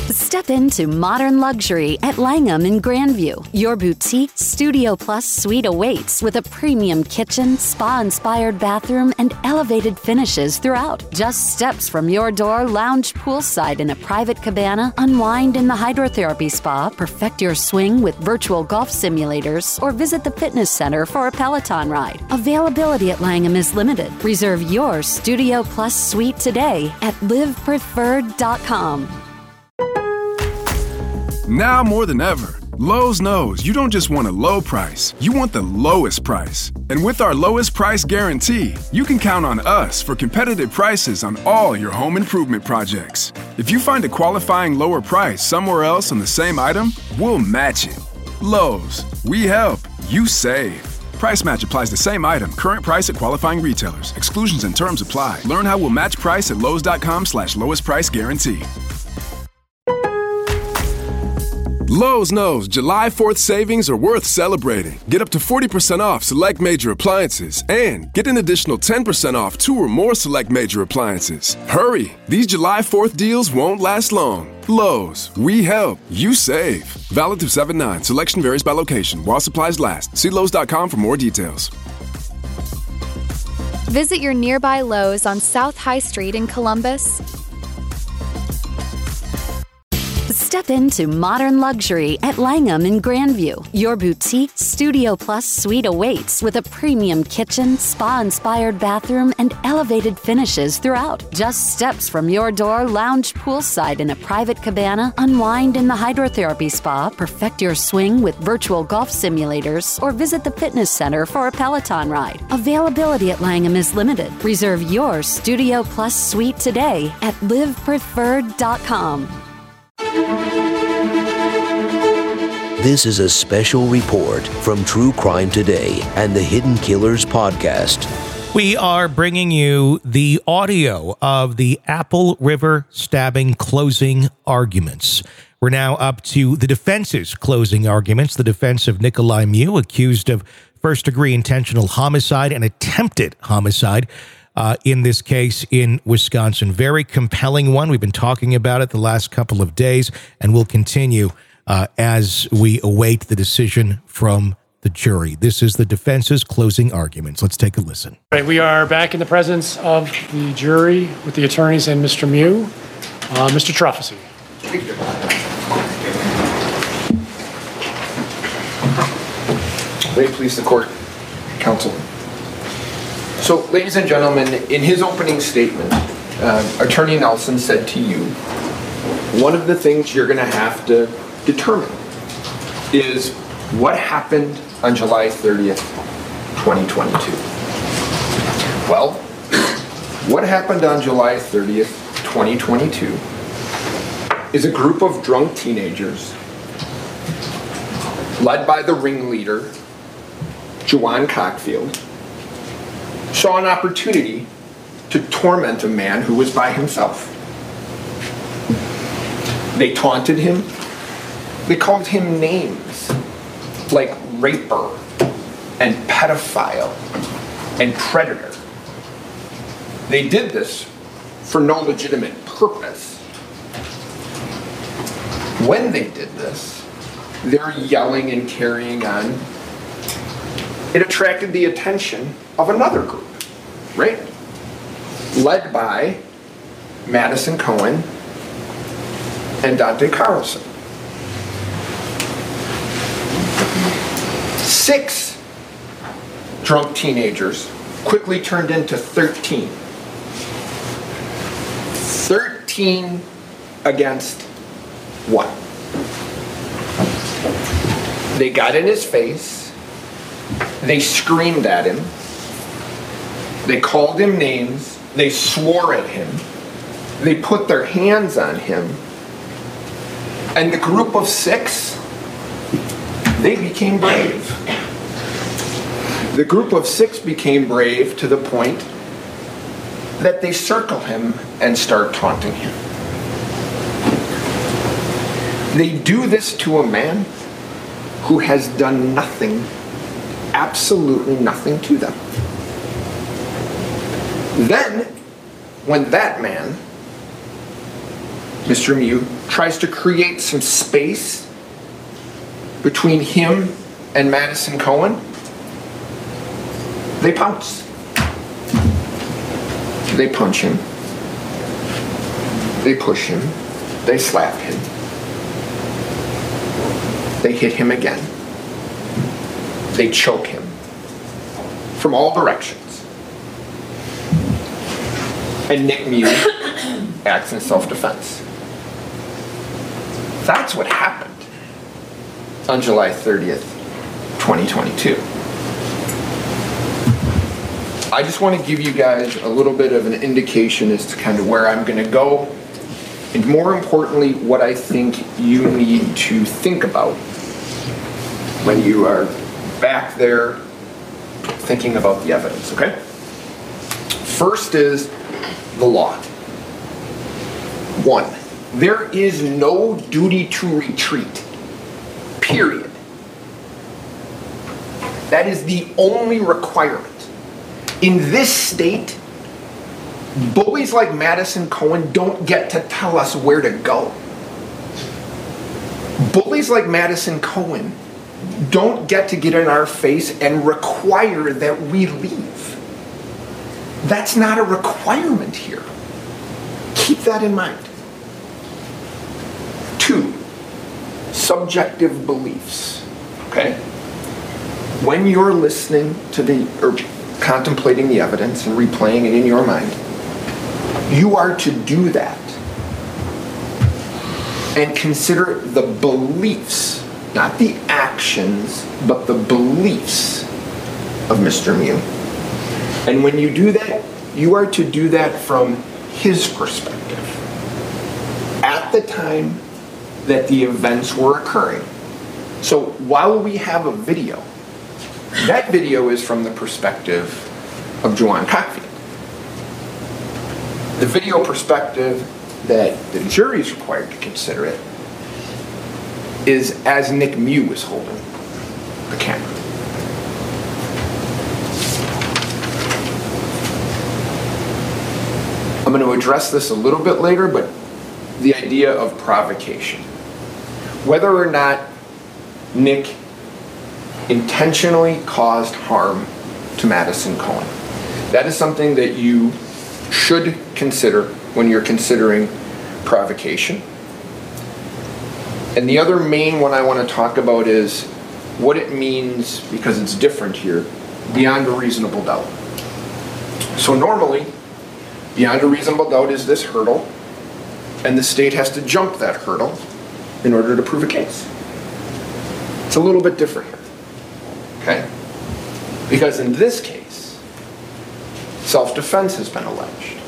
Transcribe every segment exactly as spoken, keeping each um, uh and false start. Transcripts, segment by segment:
Step into modern luxury at Langham in Grandview. Your boutique Studio Plus suite awaits with a premium kitchen, spa-inspired bathroom, and elevated finishes throughout. Just steps from your door, lounge poolside in a private cabana, unwind in the hydrotherapy spa, perfect your swing with virtual golf simulators, or visit the fitness center for a Peloton ride. Availability at Langham is limited. Reserve your Studio Plus suite today at live preferred dot com. Now more than ever, Lowe's knows you don't just want a low price, you want the lowest price. And with our lowest price guarantee, you can count on us for competitive prices on all your home improvement projects. If you find a qualifying lower price somewhere else on the same item, we'll match it. Lowe's, we help, you save. Price match applies the same item, current price at qualifying retailers. Exclusions and terms apply. Learn how we'll match price at lowes.com slash lowest price guarantee. Lowe's knows July fourth savings are worth celebrating. Get up to forty percent off select major appliances and get an additional ten percent off two or more select major appliances. Hurry! These July fourth deals won't last long. Lowe's, we help, you save. Valid through seven nine. Selection varies by location. While supplies last. See lowes dot com for more details. Visit your nearby Lowe's on South High Street in Columbus. Step into modern luxury at Langham in Grandview. Your boutique Studio Plus suite awaits with a premium kitchen, spa-inspired bathroom, and elevated finishes throughout. Just steps from your door, lounge poolside in a private cabana, unwind in the hydrotherapy spa, perfect your swing with virtual golf simulators, or visit the fitness center for a Peloton ride. Availability at Langham is limited. Reserve your Studio Plus suite today at live preferred dot com. This is a special report from True Crime Today and the Hidden Killers podcast. We are bringing you the audio of the Apple River stabbing closing arguments. We're now up to the defense's closing arguments. The defense of Nikolai Mew, accused of first-degree intentional homicide and attempted homicide uh, in this case in Wisconsin. Very compelling one. We've been talking about it the last couple of days, and we'll continue uh, as we await the decision from the jury. This is the defense's closing arguments. Let's take a listen. All right, we are back in the presence of the jury with the attorneys and Mister Mew. Uh, Mister Truffesy. May it please the court, counsel. So, ladies and gentlemen, in his opening statement, uh, Attorney Nelson said to you, one of the things you're going to have to determine is what happened on July thirtieth, twenty twenty-two. Well, what happened on July thirtieth, twenty twenty-two is a group of drunk teenagers led by the ringleader, Juwan Cockfield, saw an opportunity to torment a man who was by himself. They taunted him. They called him names like raper and pedophile and predator. They did this for no legitimate purpose. When they did this, their yelling and carrying on, it attracted the attention of another group, right? Led by Madison Cohen and Dante Carlson. Six drunk teenagers quickly turned into thirteen. thirteen against one. They got in his face. They screamed at him. They called him names. They swore at him. They put their hands on him. And the group of six, they became brave. The group of six became brave to the point that they circle him and start taunting him. They do this to a man who has done nothing, absolutely nothing to them. Then, when that man, Mister Mew, tries to create some space between him and Madison Cohen, they pounce. They punch him. They push him. They slap him. They hit him again. They choke him from all directions. And Nick Mew acts in self-defense. That's what happened on July thirtieth, twenty twenty-two. I just want to give you guys a little bit of an indication as to kind of where I'm going to go, and more importantly, what I think you need to think about when you are back there thinking about the evidence, okay? First is the law. One, there is no duty to retreat, period. That is the only requirement. In this state, bullies like Madison Cohen don't get to tell us where to go. Bullies like Madison Cohen don't get to get in our face and require that we leave. That's not a requirement here. Keep that in mind. Two, subjective beliefs, okay? When you're listening to the, or contemplating the evidence and replaying it in your mind, you are to do that and consider the beliefs, not the actions, but the beliefs of Mister Mew. And when you do that, you are to do that from his perspective at the time that the events were occurring. So while we have a video, that video is from the perspective of Juwan Cockfield. The video perspective that the jury is required to consider it is as Nick Mew is holding the camera. I'm going to address this a little bit later, but the idea of provocation. Whether or not Nick intentionally caused harm to Madison Cohen. That is something that you should consider when you're considering provocation. And the other main one I want to talk about is what it means, because it's different here, beyond a reasonable doubt. So normally, beyond a reasonable doubt is this hurdle, and the state has to jump that hurdle in order to prove a case. It's a little bit different here. Okay? Because in this case, self-defense has been alleged.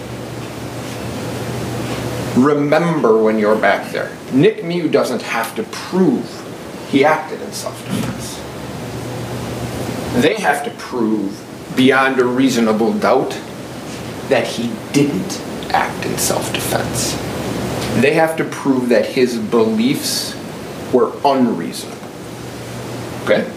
Remember when you're back there, Nick Mew doesn't have to prove he acted in self-defense. They have to prove beyond a reasonable doubt that he didn't act in self-defense. They have to prove that his beliefs were unreasonable. Okay?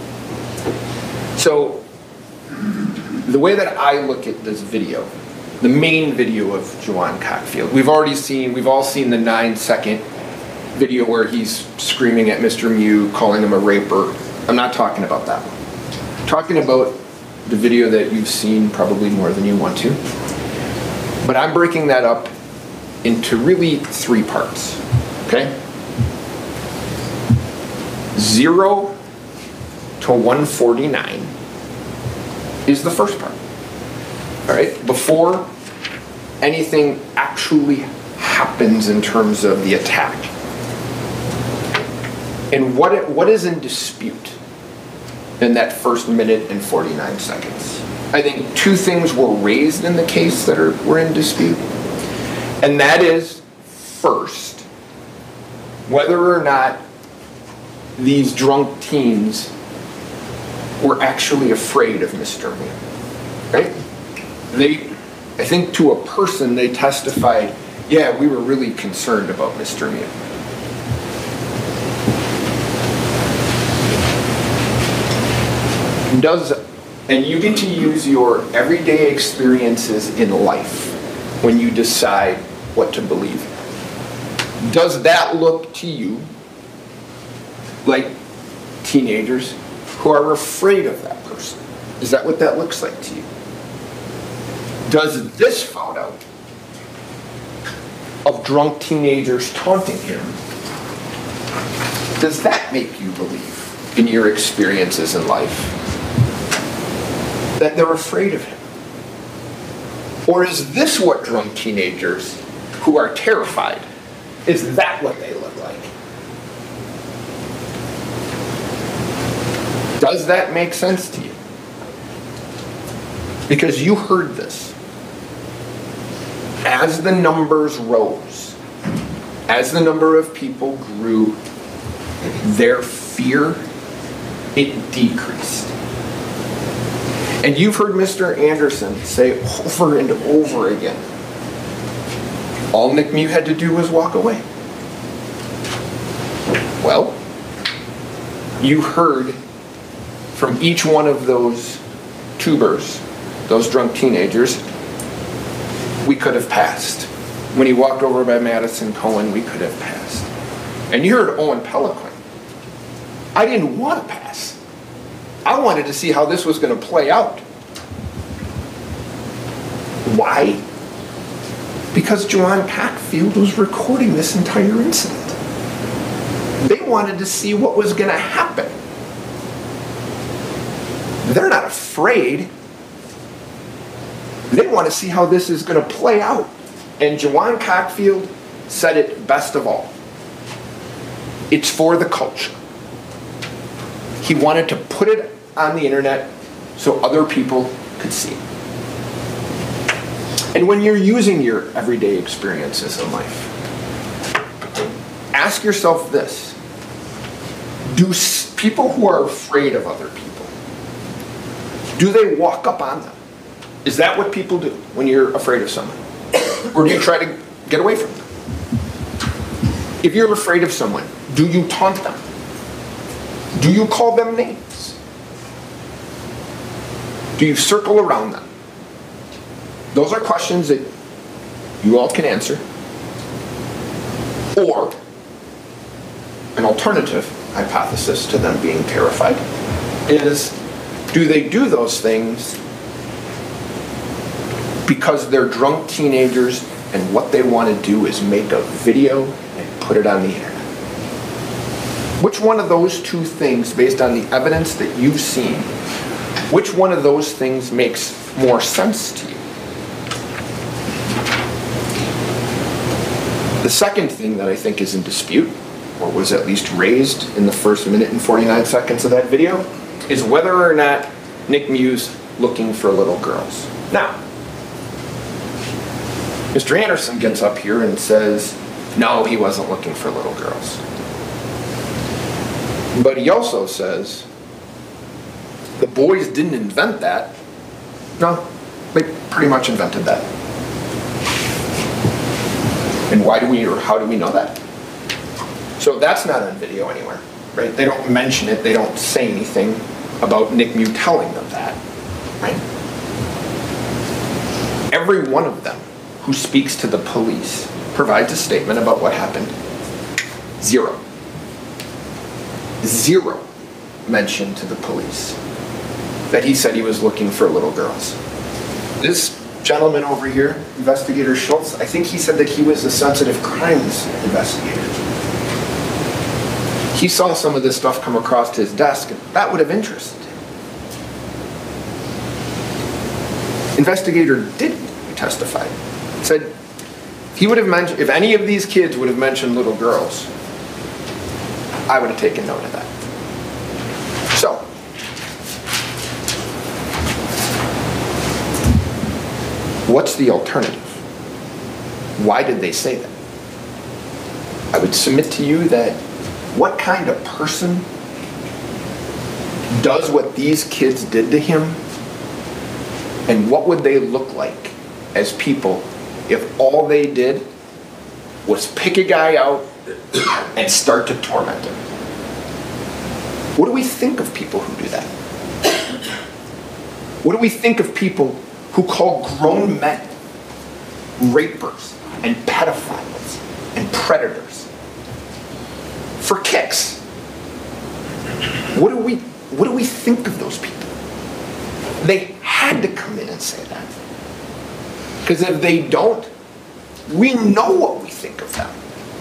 So, the way that I look at this video, the main video of Juwan Cockfield, we've already seen, we've all seen the nine second video where he's screaming at Mister Mew, calling him a raper. I'm not talking about that one. I'm talking about the video that you've seen probably more than you want to. But I'm breaking that up into really three parts, okay? Zero to one forty-nine is the first part, all right? Before anything actually happens in terms of the attack. And what it, what is in dispute in that first minute and forty-nine seconds? I think two things were raised in the case that are were in dispute. And that is, first, whether or not these drunk teens were actually afraid of Mister Mew. Right? They, I think to a person, they testified, yeah, we were really concerned about Mister Mew. Does, and you get to use your everyday experiences in life when you decide what to believe. Does that look to you like teenagers who are afraid of that person? Is that what that looks like to you? Does this photo of drunk teenagers taunting him, does that make you believe in your experiences in life that they're afraid of him? Or is this what drunk teenagers who are terrified, is that what they look like? Does that make sense to you? Because you heard this. As the numbers rose, as the number of people grew, their fear, it decreased. And you've heard Mister Anderson say over and over again, all Nick Mew had to do was walk away. Well, you heard from each one of those tubers, those drunk teenagers, we could have passed. When he walked over by Madison Cohen, we could have passed. And you heard Owen Pelican. I didn't want to pass. I wanted to see how this was going to play out. Why? Because Joanne Packfield was recording this entire incident. They wanted to see what was going to happen. They're not afraid. They want to see how this is going to play out. And Joanne Packfield said it best of all. It's for the culture. He wanted to put it on the internet so other people could see it. And when you're using your everyday experiences in life, ask yourself this. Do people who are afraid of other people, do they walk up on them? Is that what people do when you're afraid of someone? Or do you try to get away from them? If you're afraid of someone, do you taunt them? Do you call them names? Do you circle around them? Those are questions that you all can answer. Or an alternative hypothesis to them being terrified is, do they do those things because they're drunk teenagers and what they want to do is make a video and put it on the internet? Which one of those two things, based on the evidence that you've seen, which one of those things makes more sense to you? The second thing that I think is in dispute, or was at least raised in the first minute and forty-nine seconds of that video, is whether or not Nick Mew's looking for little girls. Now, Mister Anderson gets up here and says, no, he wasn't looking for little girls. But he also says, the boys didn't invent that. No, they pretty much invented that. And why do we, or how do we know that? So that's not on video anywhere, right? They don't mention it, they don't say anything about Nick Mew telling them that, right? Every one of them who speaks to the police provides a statement about what happened. Zero. Zero mention to the police that he said he was looking for little girls. This gentleman over here, Investigator Schultz, I think he said that he was a sensitive crimes investigator. He saw some of this stuff come across his desk, and that would have interested him. Investigator did testify. Said if he would have mentioned, if any of these kids would have mentioned little girls, I would have taken note of that. So, what's the alternative? Why did they say that? I would submit to you that what kind of person does what these kids did to him, and what would they look like as people if all they did was pick a guy out and start to torment him? What do we think of people who do that? What do we think of people who call grown men rapers and pedophiles and predators for kicks. What do we what do we think of those people? They had to come in and say that. Because if they don't, we know what we think of them.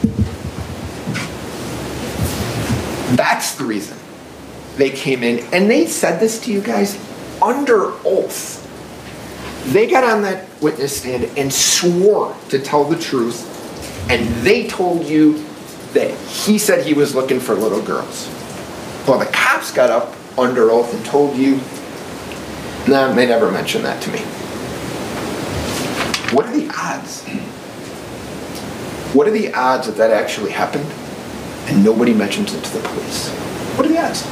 That's the reason they came in. And they said this to you guys under oath. They got on that witness stand and swore to tell the truth. And they told you that he said he was looking for little girls. Well, the cops got up under oath and told you, no, nah, they never mentioned that to me. What are the odds? What are the odds that that actually happened and nobody mentions it to the police? What are the odds?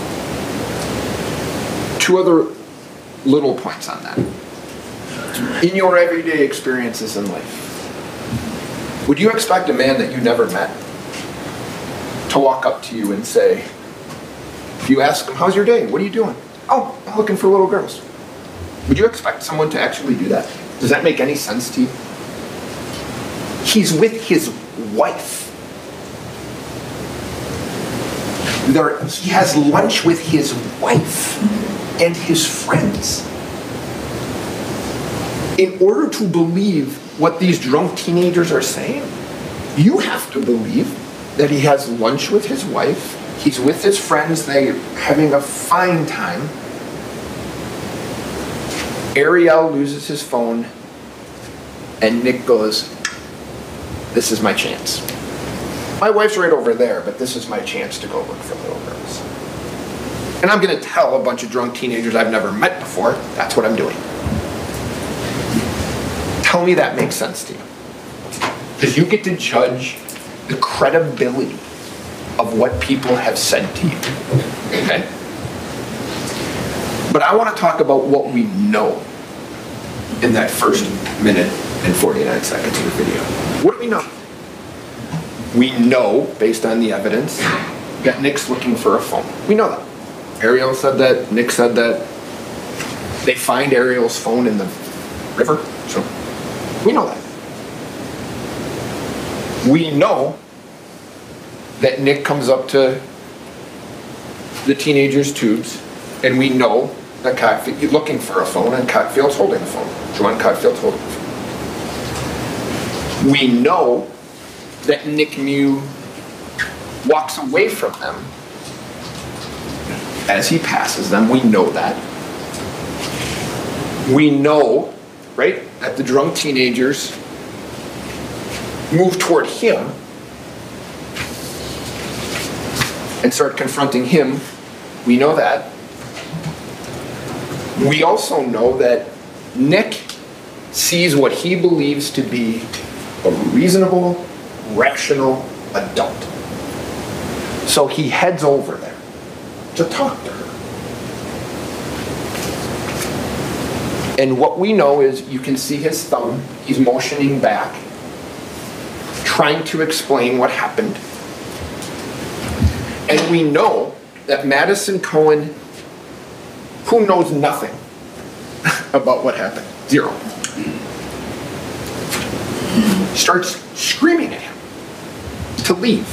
Two other little points on that. In your everyday experiences in life, would you expect a man that you never met to walk up to you and say, if you ask him, how's your day? What are you doing? Oh, I'm looking for little girls. Would you expect someone to actually do that? Does that make any sense to you? He's with his wife. There, he has lunch with his wife and his friends. In order to believe what these drunk teenagers are saying, you have to believe that he has lunch with his wife, he's with his friends, they're having a fine time. Ariel loses his phone, and Nick goes, this is my chance. My wife's right over there, but this is my chance to go look for little girls. And I'm going to tell a bunch of drunk teenagers I've never met before, that's what I'm doing. Tell me that makes sense to you. Because you get to judge the credibility of what people have said to you. Okay? But I want to talk about what we know in that first minute and forty-nine seconds of the video. What do we know? We know, based on the evidence, that Nick's looking for a phone. We know that. Ariel said that. Nick said that. They find Ariel's phone in the river. So we know that. We know that Nick comes up to the teenager's tubes, and we know that Cockfield, he's looking for a phone, and Cockfield's holding the phone. Joanne Cockfield's holding the phone. We know that Nick Mew walks away from them as he passes them. We know that. We know, right, that the drunk teenagers move toward him and start confronting him. We know that. We also know that Nick sees what he believes to be a reasonable, rational adult. So he heads over there to talk to her. And what we know is you can see his thumb. He's motioning back, trying to explain what happened. And we know that Madison Cohen, who knows nothing about what happened, zero, starts screaming at him to leave.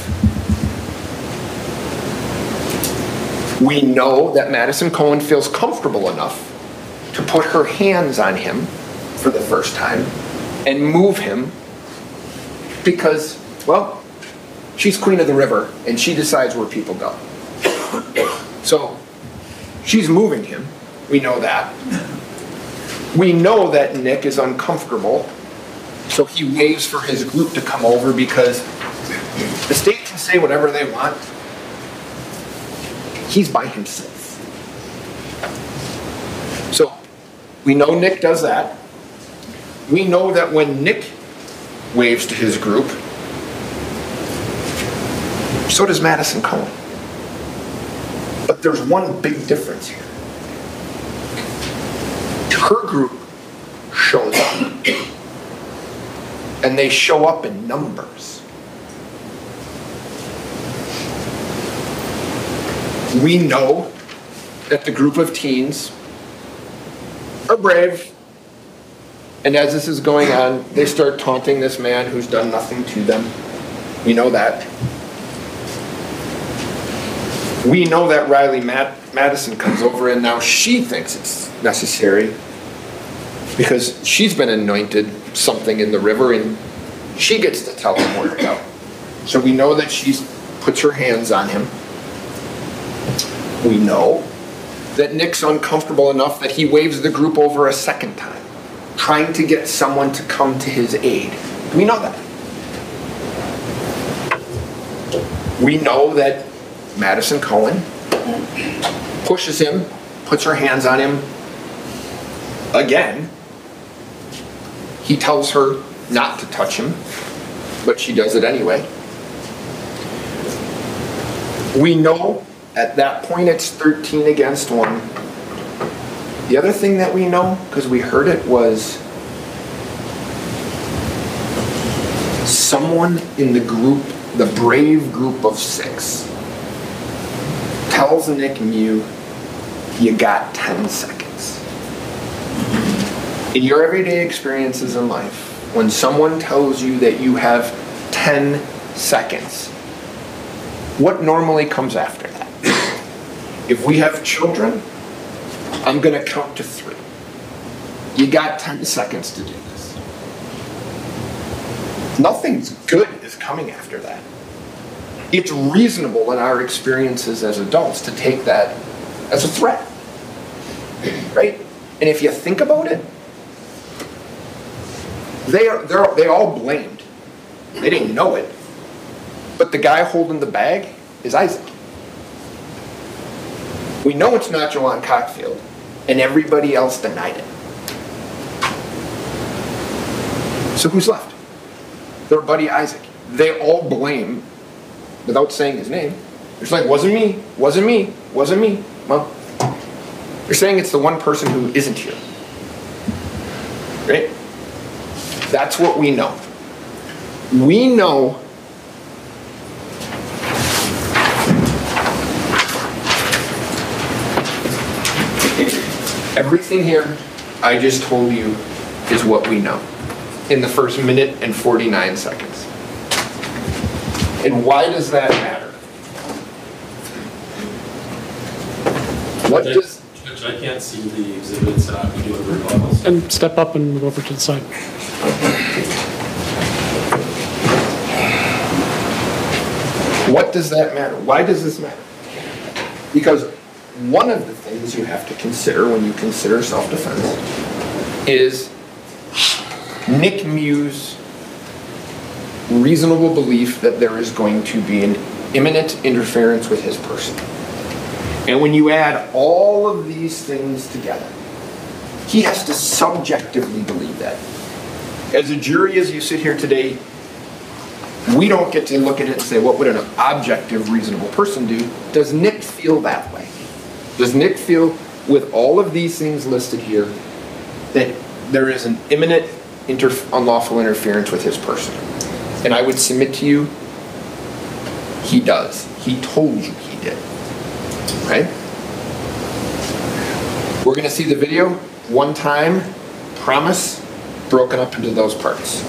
We know that Madison Cohen feels comfortable enough to put her hands on him for the first time and move him because, well, she's queen of the river and she decides where people go. So she's moving him. We know that. We know that Nick is uncomfortable, so he waves for his group to come over because the state can say whatever they want. He's by himself. So we know Nick does that. We know that when Nick waves to his group, so does Madison Cohen. But there's one big difference here. Her group shows up. And they show up in numbers. We know that the group of teens are brave. And as this is going on, they start taunting this man who's done nothing to them. We know that. We know that Riley Mad- Madison comes over and now she thinks it's necessary because she's been anointed something in the river and she gets to tell him where to go. So we know that she puts her hands on him. We know that Nick's uncomfortable enough that he waves the group over a second time, trying to get someone to come to his aid. We know that. We know that Madison Cohen pushes him, puts her hands on him again. He tells her not to touch him, but she does it anyway. We know at that point it's thirteen against one. The other thing that we know, because we heard it, was someone in the group, the brave group of six, tells Nick Mew, you got ten seconds. In your everyday experiences in life, when someone tells you that you have ten seconds, what normally comes after that? If we have children, I'm going to count to three. You got ten seconds to do this. Nothing's good is coming after that. It's reasonable in our experiences as adults to take that as a threat, right? And if you think about it, they are they're, they all blamed. They didn't know it, but the guy holding the bag is Isaac. We know it's not Joanne Cockfield, and everybody else denied it. So who's left? Their buddy Isaac. They all blame, without saying his name. It's like, wasn't me, wasn't me, wasn't me. Well, you're saying it's the one person who isn't here. Right? That's what we know. We know everything here I just told you is what we know in the first minute and forty-nine seconds. And why does that matter? What Judge, does... Judge, I can't see the exhibit itself. We do have rebuttals. And step up and move over to the side. What does that matter? Why does this matter? Because one of the things you have to consider when you consider self-defense is Nick Mew's reasonable belief that there is going to be an imminent interference with his person. And when you add all of these things together, he has to subjectively believe that. As a jury, as you sit here today, we don't get to look at it and say, what would an objective, reasonable person do? Does Nick feel that way? Does Nick feel, with all of these things listed here, that there is an imminent inter- unlawful interference with his person? And I would submit to you, he does. He told you he did. Right? We're going to see the video one time, promise, broken up into those parts.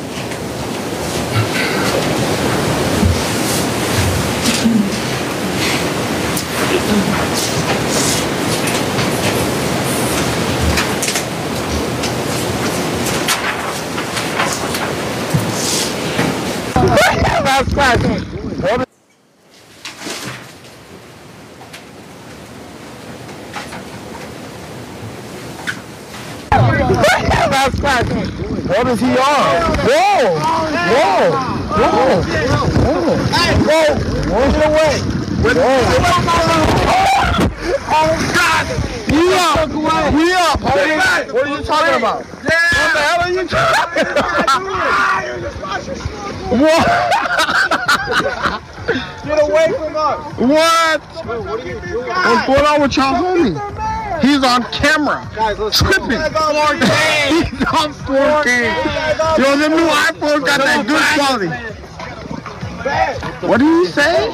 What is he on? Whoa! Whoa! Whoa! Whoa! Whoa! Whoa! Get away! Whoa! Oh God! We up! We up! Homie. What are you talking about? Yeah. What the hell are you talking about? What? Get away from us! What? What's going on with y'all, homie? He's on camera. Guys, let's tripping. He's on four K. Yo, the new iPhone got that good quality. What did he say?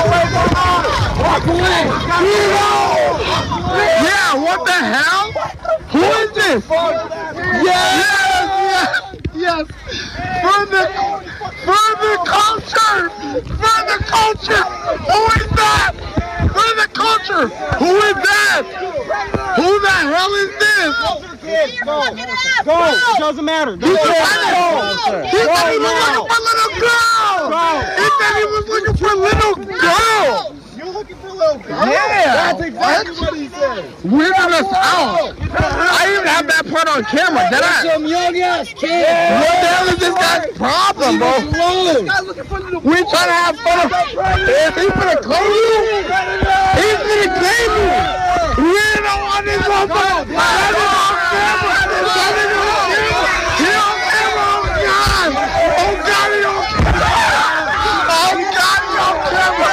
Yeah, what the hell? Who is this? Yes, yes, yes. For the, for the culture, for the culture. Who is that? For the culture. Who is that? Who the hell is this? Go, go. It doesn't matter. He said he said he was looking for little girls. He said he was looking for little girls. You're looking for a little girl? Yeah. That's exactly what he said. Weirding us out. I even have that part on camera. Did I? Some young ass kid. What the hell is this guy's problem, bro? We trying to have fun. Is he gonna claim you? He's gonna claim you. We don't want this motherfucker. Let it on camera. Let it on camera. He on camera. Oh God. Oh God, he on camera. Oh God, he on camera.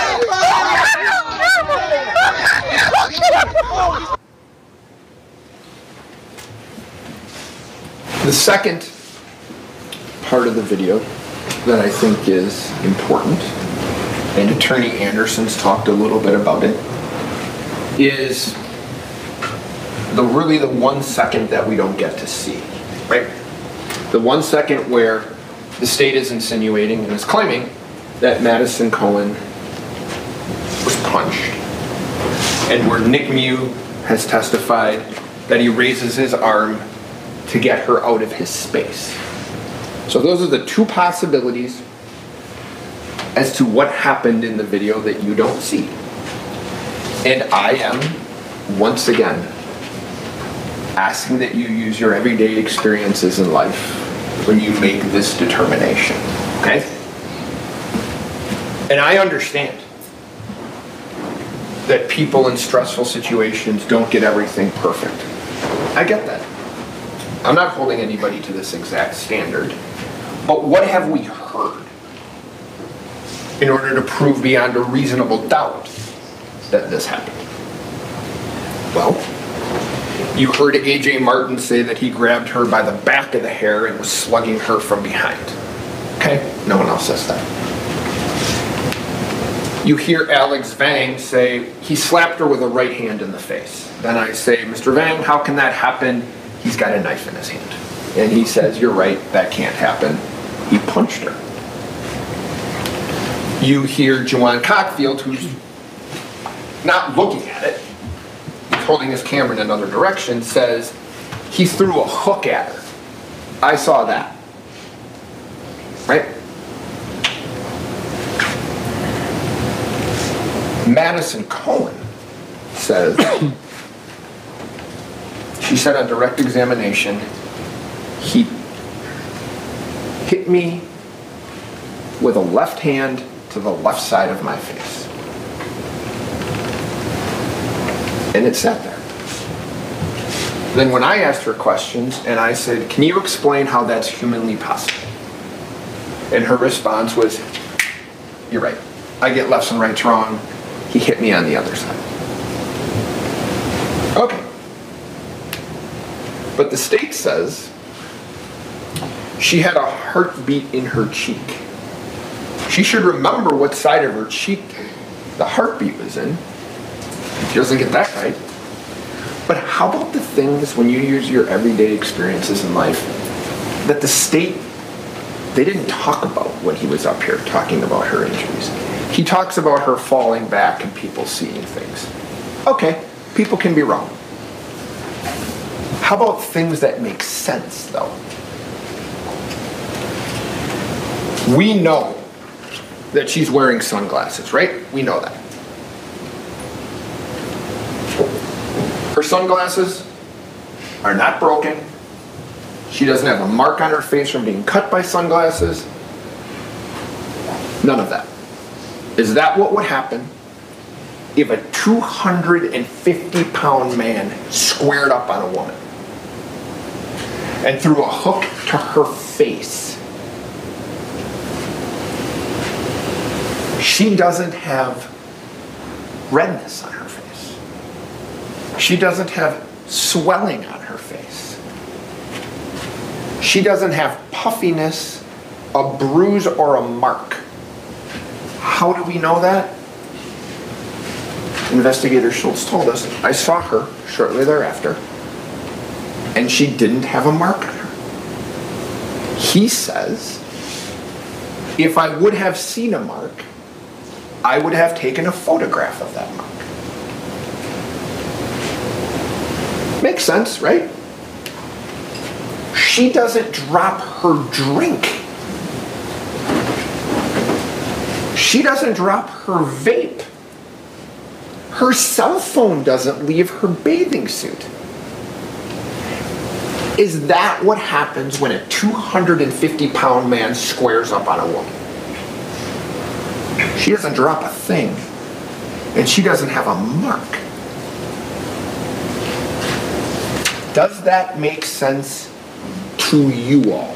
The second part of the video that I think is important, and Attorney Anderson's talked a little bit about it, is the really the one second that we don't get to see, right? The one second where the state is insinuating and is claiming that Madison Cohen was punched, and where Nick Mew has testified that he raises his arm to get her out of his space. So those are the two possibilities as to what happened in the video that you don't see. And I am, once again, asking that you use your everyday experiences in life when you make this determination, okay? And I understand that people in stressful situations don't get everything perfect. I get that. I'm not holding anybody to this exact standard, but what have we heard in order to prove beyond a reasonable doubt that this happened? Well, you heard A J Martin say that he grabbed her by the back of the hair and was slugging her from behind. Okay? No one else says that. You hear Alex Vang say he slapped her with a right hand in the face. Then I say, Mister Vang, how can that happen? He's got a knife in his hand. And he says, you're right, that can't happen. He punched her. You hear Juwan Cockfield, who's not looking at it, he's holding his camera in another direction, says he threw a hook at her. I saw that. Right? Madison Cohen says, she said on direct examination, he hit me with a left hand to the left side of my face. And it sat there. Then when I asked her questions and I said, can you explain how that's humanly possible? And her response was, you're right. I get lefts and rights wrong. He hit me on the other side. Okay. But the state says she had a heartbeat in her cheek. She should remember what side of her cheek the heartbeat was in. She doesn't get that right. But how about the things when you use your everyday experiences in life that the state, they didn't talk about when he was up here talking about her injuries. He talks about her falling back and people seeing things. Okay, people can be wrong. How about things that make sense, though? We know that she's wearing sunglasses, right? We know that. Her sunglasses are not broken. She doesn't have a mark on her face from being cut by sunglasses. None of that. Is that what would happen if a two hundred fifty pound man squared up on a woman and threw a hook to her face? She doesn't have redness on her face. She doesn't have swelling on her face. She doesn't have puffiness, a bruise, or a mark. How do we know that? Investigator Schultz told us. I saw her shortly thereafter and she didn't have a mark on her. He says, if I would have seen a mark, I would have taken a photograph of that mark. Makes sense, right? She doesn't drop her drink. She doesn't drop her vape. Her cell phone doesn't leave her bathing suit. Is that what happens when a two hundred fifty pound man squares up on a woman? She doesn't drop a thing, and she doesn't have a mark. Does that make sense to you all?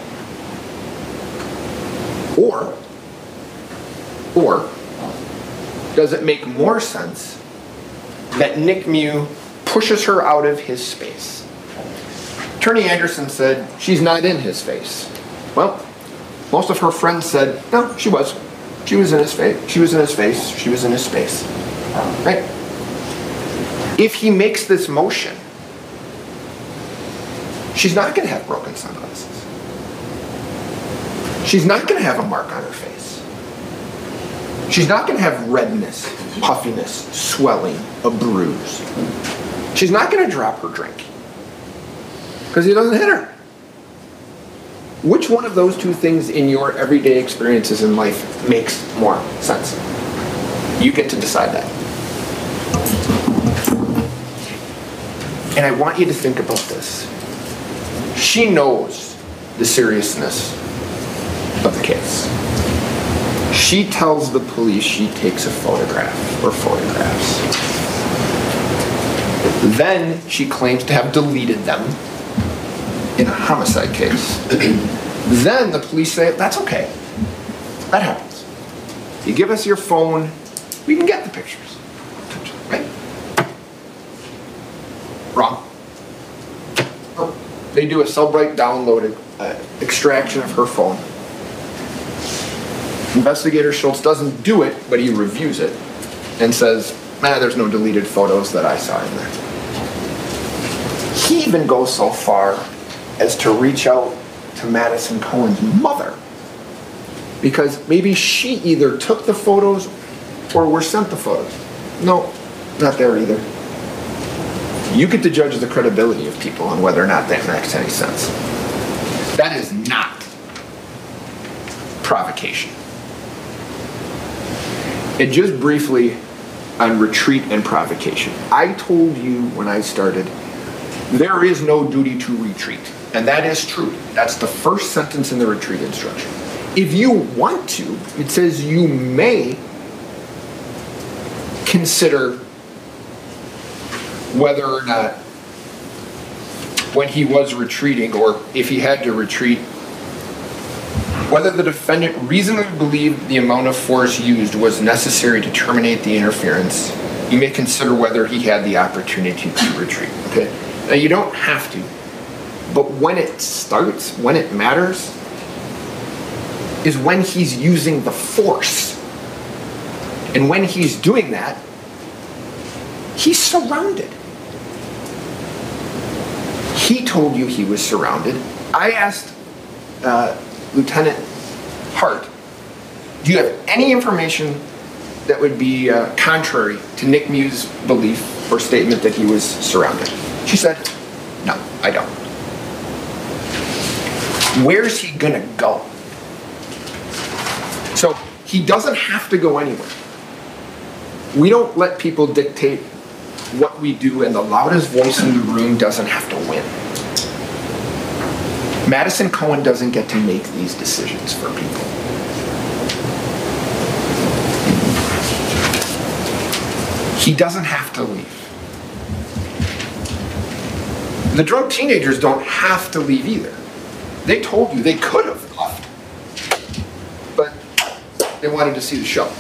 Or, or does it make more sense that Nick Mew pushes her out of his space? Attorney Anderson said she's not in his face. Well, most of her friends said, no, she was. She was in his face. She was in his face. She was in his space. Right? If he makes this motion, she's not going to have broken sunglasses. She's not going to have a mark on her face. She's not going to have redness, puffiness, swelling, a bruise. She's not going to drop her drink because he doesn't hit her. Which one of those two things in your everyday experiences in life makes more sense? You get to decide that. And I want you to think about this. She knows the seriousness of the case. She tells the police she takes a photograph or photographs. Then she claims to have deleted them in a homicide case. Then the police say, that's okay. That happens. You give us your phone, we can get the pictures. Right? Wrong. They do a Cellbrite downloaded uh, extraction of her phone. Investigator Schultz doesn't do it, but he reviews it and says, nah, there's no deleted photos that I saw in there. He even goes so far as to reach out to Madison Cohen's mother, because maybe she either took the photos or were sent the photos. No, not there either. You get to judge the credibility of people on whether or not that makes any sense. That is not provocation. And just briefly on retreat and provocation. I told you when I started, there is no duty to retreat. And that is true. That's the first sentence in the retreat instruction. If you want to, it says you may consider whether or not when he was retreating, or if he had to retreat, whether the defendant reasonably believed the amount of force used was necessary to terminate the interference. You may consider whether he had the opportunity to retreat. Okay? Now you don't have to, but when it starts, when it matters, is when he's using the force. And when he's doing that, he's surrounded. He told you he was surrounded. I asked uh, Lieutenant Hart, do you have any information that would be uh, contrary to Nick Mew's belief or statement that he was surrounded? She said, no, I don't. Where's he gonna go? So he doesn't have to go anywhere. We don't let people dictate what we do, and the loudest voice in the room doesn't have to win. Madison Cohen doesn't get to make these decisions for people. He doesn't have to leave. The drunk teenagers don't have to leave either. They told you they could have left, but they wanted to see the show.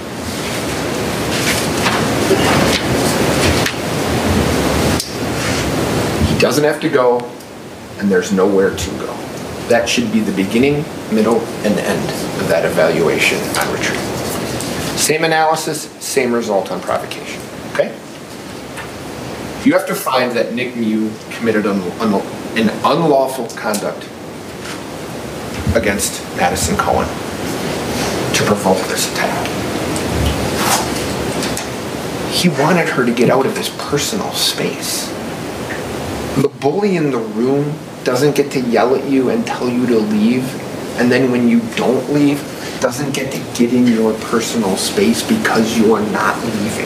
He doesn't have to go, and there's nowhere to go. That should be the beginning, middle, and end of that evaluation on retreat. Same analysis, same result on provocation. Okay? You have to find that Nick Mew committed a, a an unlawful conduct against Madison Cohen to provoke this attack. He wanted her to get out of his personal space. The bully in the room doesn't get to yell at you and tell you to leave, and then when you don't leave, doesn't get to get in your personal space because you are not leaving.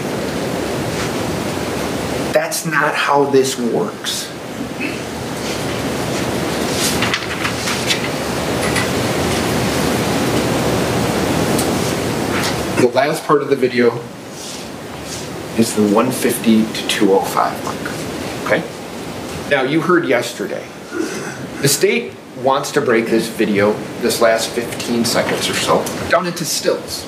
That's not how this works. The last part of the video is the one fifty to two oh five mark, okay? Now, you heard yesterday, the state wants to break this video, this last fifteen seconds or so, down into stills.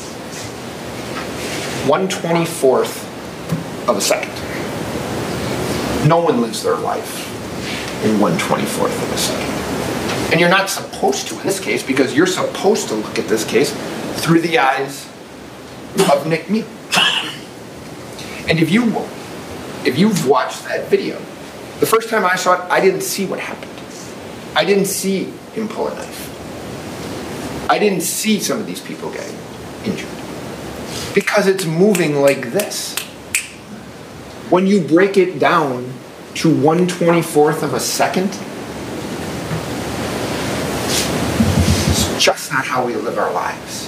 one twenty-fourth of a second. No one lives their life in one twenty-fourth of a second. And you're not supposed to in this case, because you're supposed to look at this case through the eyes of Nick Mew. And if you, if you've watched that video, the first time I saw it, I didn't see what happened. I didn't see him pull a knife. I didn't see some of these people getting injured. Because it's moving like this. When you break it down to one twenty-fourth of a second, it's just not how we live our lives.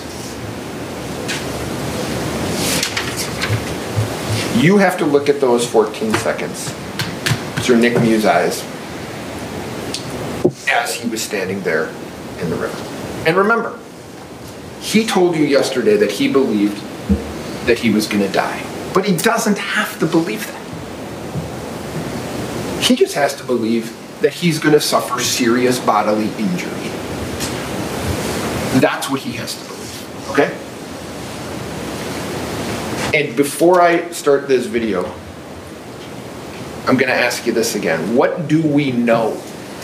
You have to look at those fourteen seconds through Nick Mew's eyes as he was standing there in the river. And remember, he told you yesterday that he believed that he was going to die. But he doesn't have to believe that. He just has to believe that he's going to suffer serious bodily injury. That's what he has to believe, okay? And before I start this video, I'm going to ask you this again. What do we know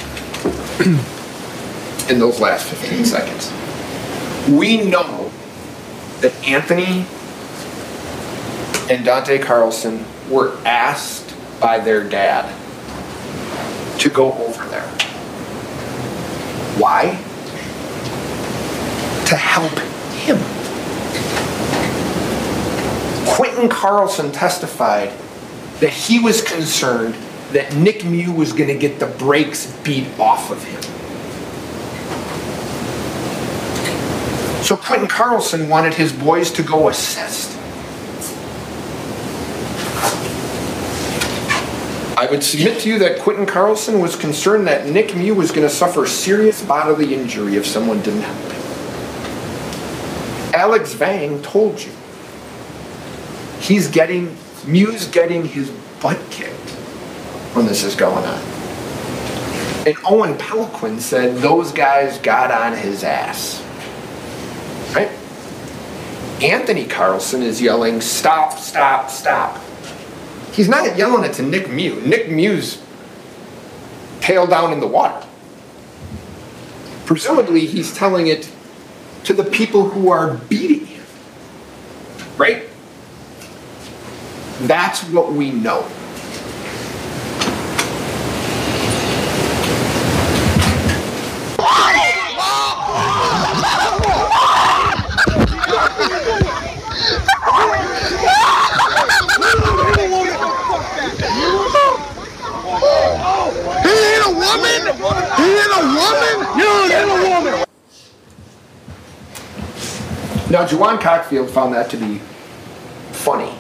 in those last fifteen seconds? We know that Anthony and Dante Carlson were asked by their dad to go over there. Why? To help him. Quentin Carlson testified that he was concerned that Nick Mew was going to get the brakes beat off of him. So Quentin Carlson wanted his boys to go assist. I would submit to you that Quentin Carlson was concerned that Nick Mew was going to suffer serious bodily injury if someone didn't help him. Alex Vang told you he's getting, Mew's getting his butt kicked when this is going on. And Owen Peliquin said those guys got on his ass. Right? Anthony Carlson is yelling, stop, stop, stop. He's not yelling it to Nick Mew. Nick Mew's tail down in the water. Presumably, he's telling it to the people who are beating him. Right? That's what we know. He ain't a woman! He ain't a woman! You ain't a woman! Now, Juwan Cockfield found that to be funny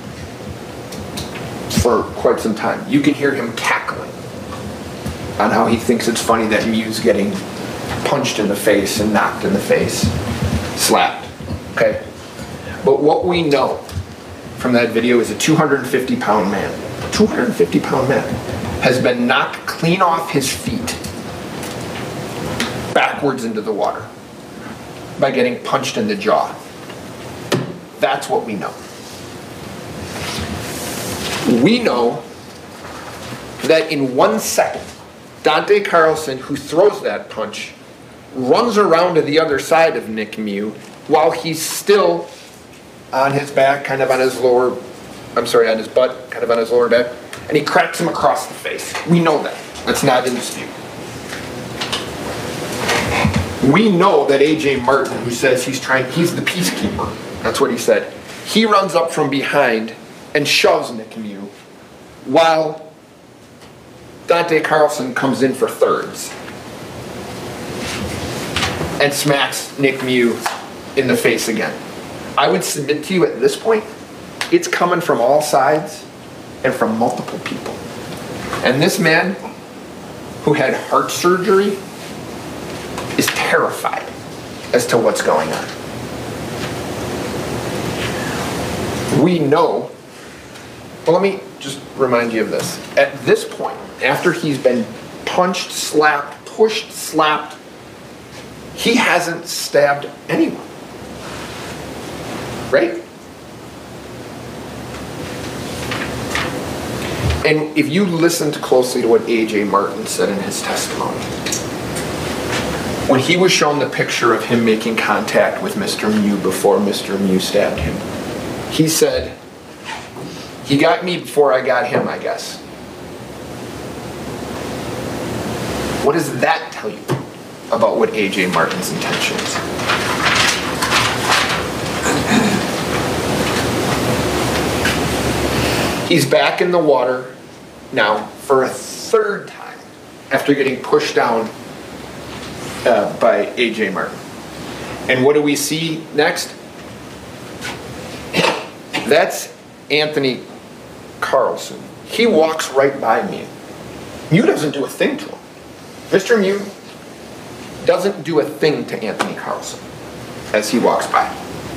for quite some time. You can hear him cackling on how he thinks it's funny that Mew's getting punched in the face and knocked in the face, slapped, okay? But what we know from that video is a two hundred fifty pound man, two hundred fifty pound man, has been knocked clean off his feet backwards into the water by getting punched in the jaw. That's what we know. We know that in one second, Dante Carlson, who throws that punch, runs around to the other side of Nick Mew while he's still on his back, kind of on his lower, I'm sorry, on his butt, kind of on his lower back, and he cracks him across the face. We know that. That's not in dispute. We know that A J Martin, who says he's trying, he's the peacekeeper. That's what he said. He runs up from behind and shoves Nick Mew while Dante Carlson comes in for thirds and smacks Nick Mew in the face again. I would submit to you at this point, it's coming from all sides and from multiple people. And this man, who had heart surgery, is terrified as to what's going on. We know, well, let me just remind you of this. At this point, after he's been punched, slapped, pushed, slapped, he hasn't stabbed anyone. Right? And if you listened closely to what A J Martin said in his testimony, when he was shown the picture of him making contact with Mister Mew before Mister Mew stabbed him, he said, he got me before I got him, I guess. What does that tell you about what A J Martin's intention is? He's back in the water now for a third time after getting pushed down uh, by A J Martin. And what do we see next? That's Anthony Carlson. He walks right by Mew. Mew doesn't do a thing to him. Mister Mew doesn't do a thing to Anthony Carlson as he walks by.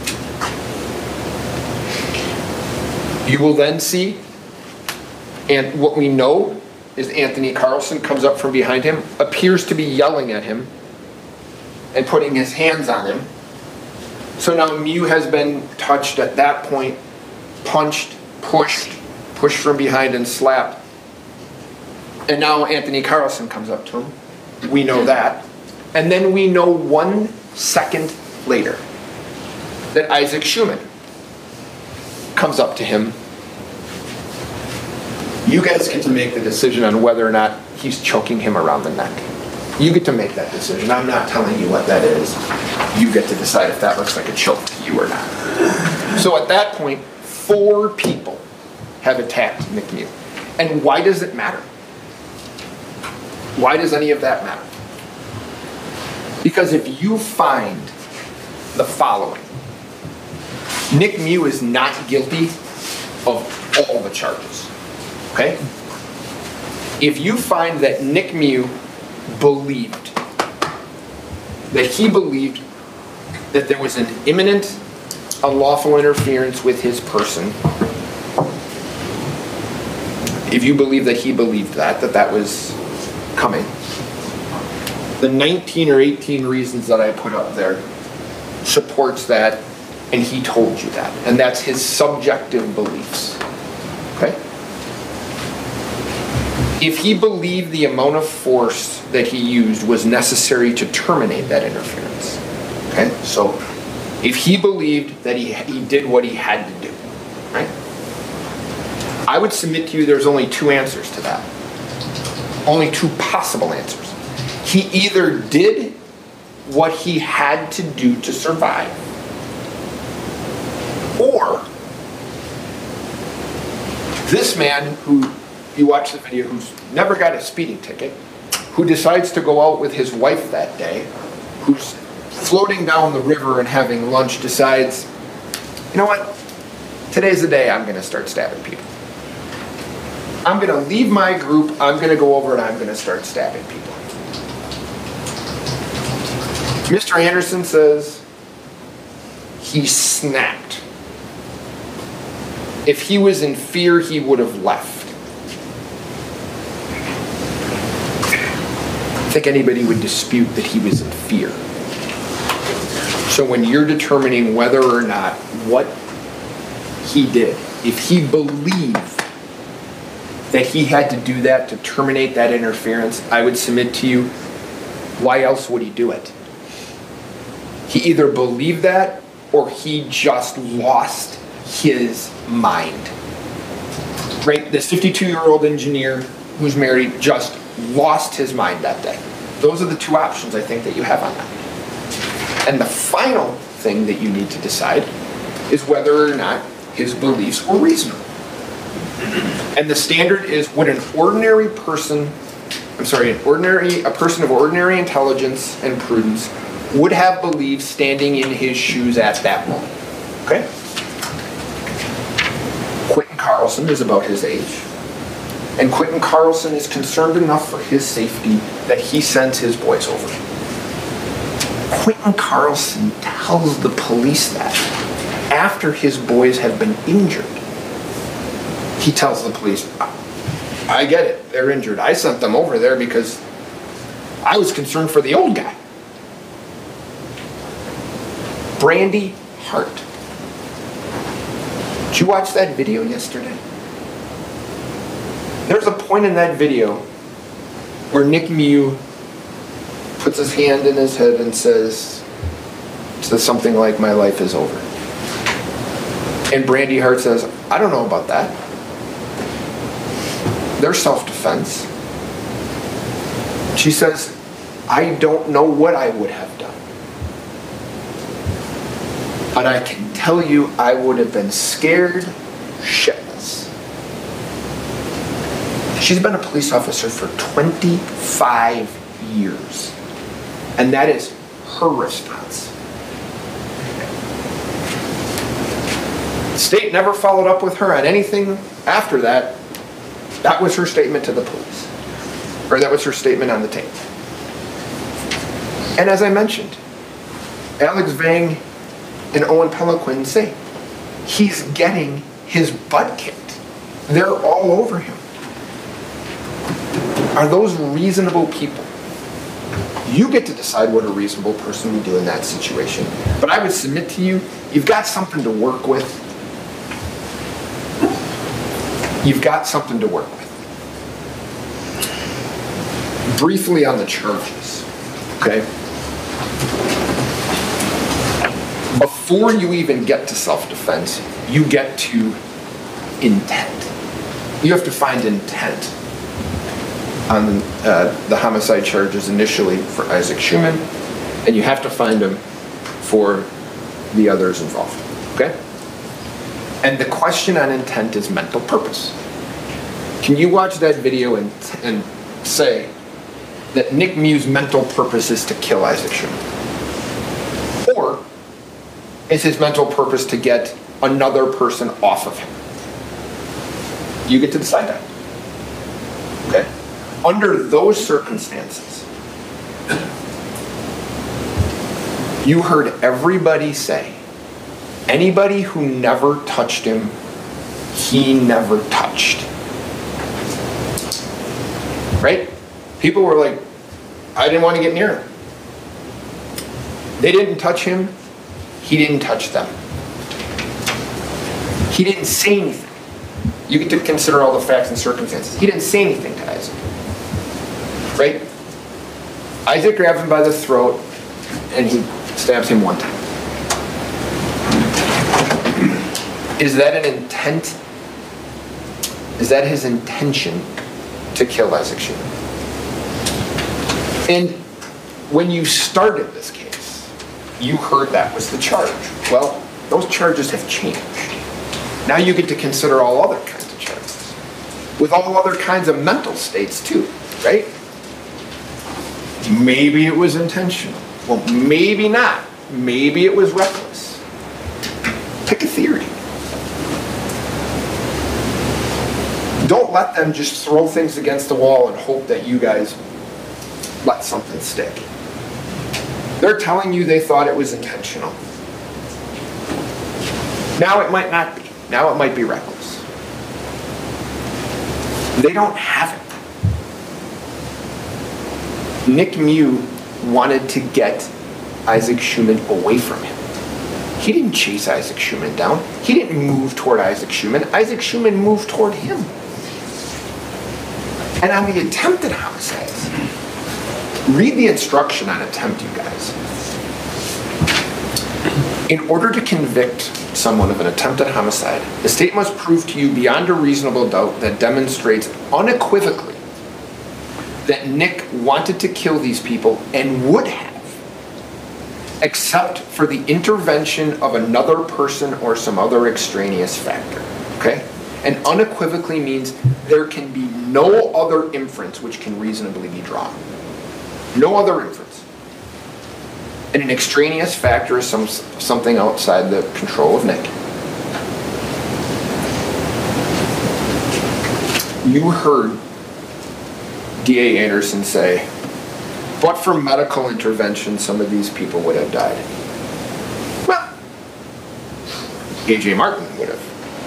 You will then see, and what we know is Anthony Carlson comes up from behind him, appears to be yelling at him and putting his hands on him. So now Mew has been touched at that point, punched, pushed, pushed from behind and slapped. And now Anthony Carlson comes up to him. We know that. And then we know one second later that Isaac Schumann comes up to him. You guys get to make the decision on whether or not he's choking him around the neck. You get to make that decision. I'm not telling you what that is. You get to decide if that looks like a choke to you or not. So at that point, four people have attacked Nick Mew. And why does it matter? Why does any of that matter? Because if you find the following: Nick Mew is not guilty of all the charges. Okay? If you find that Nick Mew believed, that he believed that there was an imminent unlawful interference with his person, if you believe that he believed that, that that was coming, the nineteen or eighteen reasons that I put up there supports that, and he told you that. And that's his subjective beliefs. Okay? If he believed the amount of force that he used was necessary to terminate that interference. Okay? So if he believed that he, he did what he had to do, right? I would submit to you there's only two answers to that. Only two possible answers. He either did what he had to do to survive, or this man who, you watch the video, who's never got a speeding ticket, who decides to go out with his wife that day, who's floating down the river and having lunch, decides, you know what, today's the day I'm going to start stabbing people. I'm going to leave my group, I'm going to go over and I'm going to start stabbing people. Mister Anderson says he snapped. If he was in fear, he would have left. I think anybody would dispute that he was in fear. So when you're determining whether or not what he did, if he believed that he had to do that to terminate that interference, I would submit to you, why else would he do it? He either believed that or he just lost his mind. Right? This fifty-two-year-old engineer who's married just lost his mind that day. Those are the two options I think that you have on that. And the final thing that you need to decide is whether or not his beliefs were reasonable. And the standard is, would an ordinary person, I'm sorry, an ordinary, a person of ordinary intelligence and prudence would have believed standing in his shoes at that moment. Okay? Quentin Carlson is about his age. And Quentin Carlson is concerned enough for his safety that he sends his boys over. Quentin Carlson tells the police that after his boys have been injured. He tells the police, I get it, they're injured. I sent them over there because I was concerned for the old guy. Brandy Hart. Did you watch that video yesterday? There's a point in that video where Nick Mew puts his hand in his head and says, says something like, my life is over. And Brandy Hart says, I don't know about that. There's self-defense. She says, I don't know what I would have done. But I can tell you I would have been scared shitless. She's been a police officer for twenty-five years. And that is her response. The state never followed up with her on anything after that. That was her statement to the police. Or that was her statement on the tape. And as I mentioned, Alex Vang and Owen Peloquin say he's getting his butt kicked. They're all over him. Are those reasonable people? You get to decide what a reasonable person would do in that situation. But I would submit to you, you've got something to work with. You've got something to work with. Briefly on the charges, okay? Before you even get to self-defense, you get to intent. You have to find intent on uh, the homicide charges initially for Isaac Schumann, and you have to find them for the others involved, okay? And the question on intent is mental purpose. Can you watch that video and, and say that Nick Mew's mental purpose is to kill Isaac Schumann? Or is his mental purpose to get another person off of him? You get to decide that. Okay? Under those circumstances, you heard everybody say, anybody who never touched him, he never touched. Right? People were like, I didn't want to get near him. They didn't touch him. He didn't touch them. He didn't say anything. You get to consider all the facts and circumstances. He didn't say anything to Isaac. Right? Isaac grabs him by the throat and he stabs him one time. Is that an intent? Is that his intention to kill Isaac Schumann? And when you started this case, you heard that was the charge. Well, those charges have changed. Now you get to consider all other kinds of charges, with all other kinds of mental states too, right? Maybe it was intentional. Well, maybe not. Maybe it was reckless. Pick a theory. Don't let them just throw things against the wall and hope that you guys let something stick. They're telling you they thought it was intentional. Now it might not be. Now it might be reckless. They don't have it. Nick Mew wanted to get Isaac Schumann away from him. He didn't chase Isaac Schumann down. He didn't move toward Isaac Schumann. Isaac Schumann moved toward him. And on the attempted homicides, read the instruction on attempt, you guys. In order to convict someone of an attempted homicide, the state must prove to you beyond a reasonable doubt that demonstrates unequivocally that Nick wanted to kill these people and would have, except for the intervention of another person or some other extraneous factor, okay? And unequivocally means there can be no other inference which can reasonably be drawn. No other inference. And an extraneous factor is some, something outside the control of Nick. You heard D A Anderson say, but for medical intervention, some of these people would have died. Well, A J Martin would have.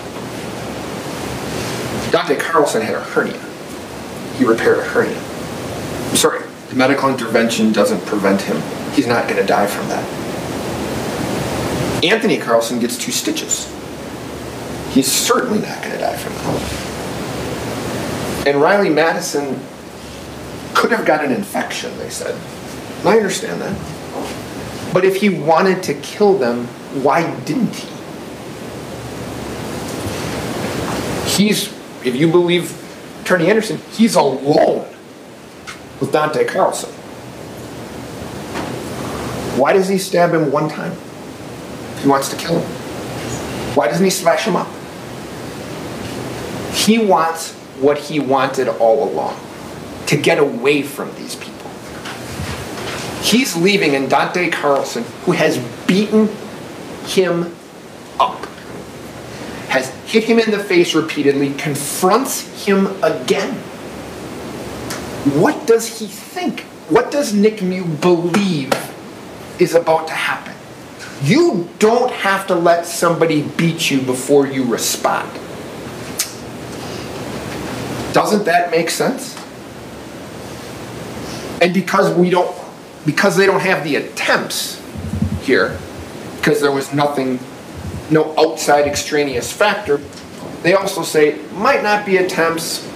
Dante Carlson had a hernia. He repaired a hernia. I'm sorry, the medical intervention doesn't prevent him. He's not going to die from that. Anthony Carlson gets two stitches. He's certainly not going to die from that. And Riley Madison could have got an infection, they said. And I understand that. But if he wanted to kill them, why didn't he? He's, if you believe Attorney Anderson, he's alone with Dante Carlson. Why does he stab him one time? He wants to kill him. Why doesn't he smash him up? He wants what he wanted all along, to get away from these people. He's leaving, and Dante Carlson, who has beaten him up, has hit him in the face repeatedly, confronts him again. What does he think? What does Nick Mew believe is about to happen? You don't have to let somebody beat you before you respond. Doesn't that make sense? And because we don't, because they don't have the attempts here, because there was nothing, no outside extraneous factor, they also say might not be attempts.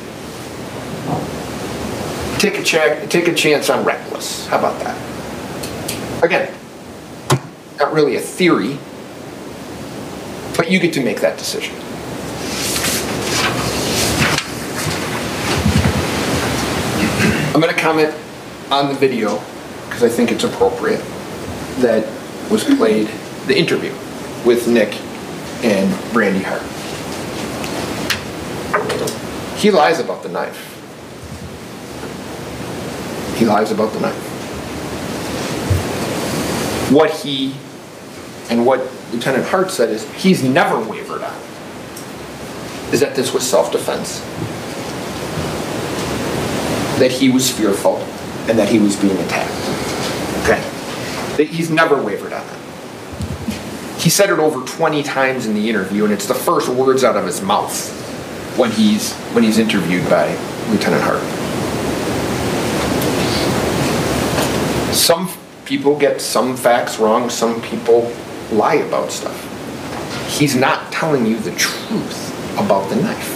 Take a check, take a chance on reckless. How about that? Again, not really a theory, but you get to make that decision. I'm going to comment on the video, because I think it's appropriate, that was played, the interview with Nick and Brandy Hart. He lies about the knife. He lies about the knife. What he, and what Lieutenant Hart said is, he's never wavered on, is that this was self-defense. That he was fearful and that he was being attacked. Okay? That he's never wavered on that. He said it over twenty times in the interview, and it's the first words out of his mouth when he's when he's interviewed by Lieutenant Hart. Some people get some facts wrong, some people lie about stuff. He's not telling you the truth about the knife.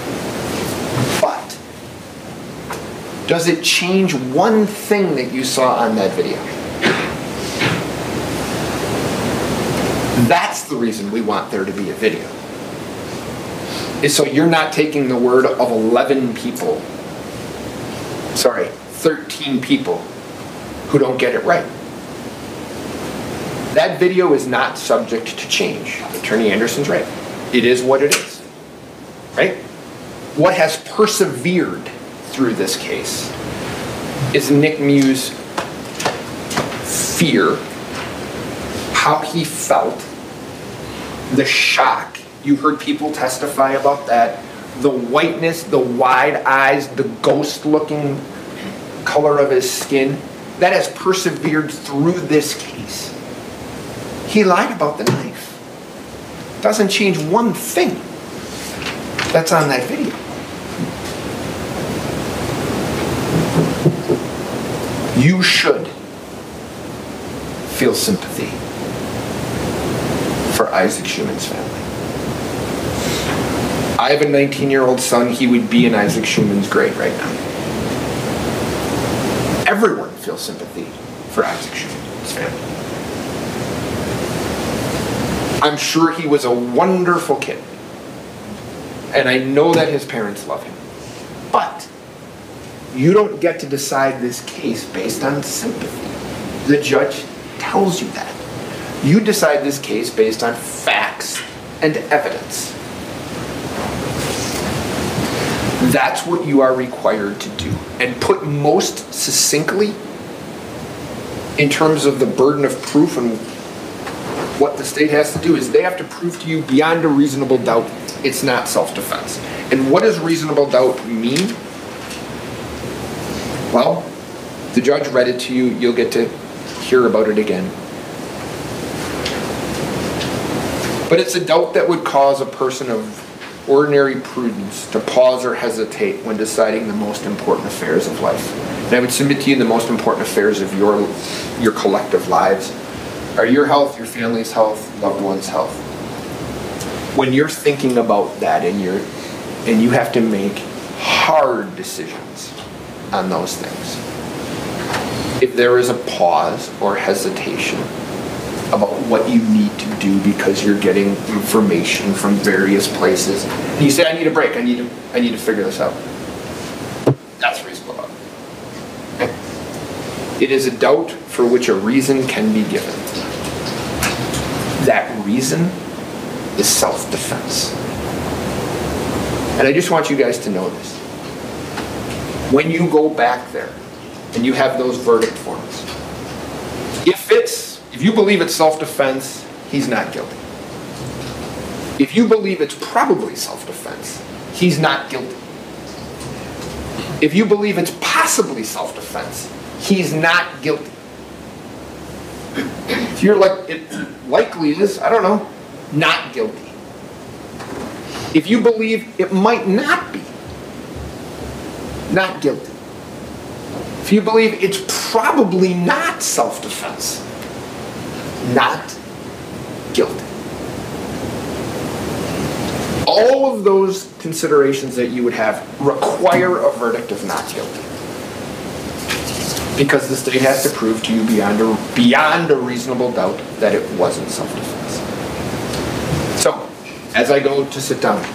But does it change one thing that you saw on that video? That's the reason we want there to be a video. Is so you're not taking the word of eleven people, sorry, thirteen people who don't get it right. That video is not subject to change. Attorney Anderson's right. It is what it is. Right? What has persevered through this case is Nick Mew's fear, how he felt, the shock. You heard people testify about that. The whiteness, the wide eyes, the ghost-looking color of his skin. That has persevered through this case. He lied about the knife. Doesn't change one thing that's on that video. You should feel sympathy for Isaac Schuman's family. I have a nineteen-year-old son. He would be in Isaac Schuman's grave right now. Everyone feels sympathy for Isaac Schuman's family. I'm sure he was a wonderful kid. And I know that his parents love him. But You don't get to decide this case based on sympathy. The judge tells you that. You decide this case based on facts and evidence. That's what you are required to do. And put most succinctly, in terms of the burden of proof and what the state has to do, is they have to prove to you beyond a reasonable doubt it's not self-defense. And what does reasonable doubt mean? Well, the judge read it to you. You'll get to hear about it again. But it's a doubt that would cause a person of ordinary prudence to pause or hesitate when deciding the most important affairs of life. And I would submit to you the most important affairs of your, your collective lives are your health, your family's health, loved one's health. When you're thinking about that and you're, and you have to make hard decisions on those things, if there is a pause or hesitation about what you need to do because you're getting information from various places, and you say, I need a break, I need to, I need to figure this out, that's reasonable doubt. Okay? It is a doubt for which a reason can be given. That reason is self-defense. And I just want you guys to know this. When you go back there and you have those verdict forms, if it's, if you believe it's self-defense, he's not guilty. If you believe it's probably self-defense, he's not guilty. If you believe it's possibly self-defense, he's not guilty. If you're like, it likely is, I don't know, not guilty. If you believe it might not be, not guilty. If you believe it's probably not self-defense, not guilty. All of those considerations that you would have require a verdict of not guilty. Because the state has to prove to you beyond a, beyond a reasonable doubt that it wasn't self-defense. So, as I go to sit down,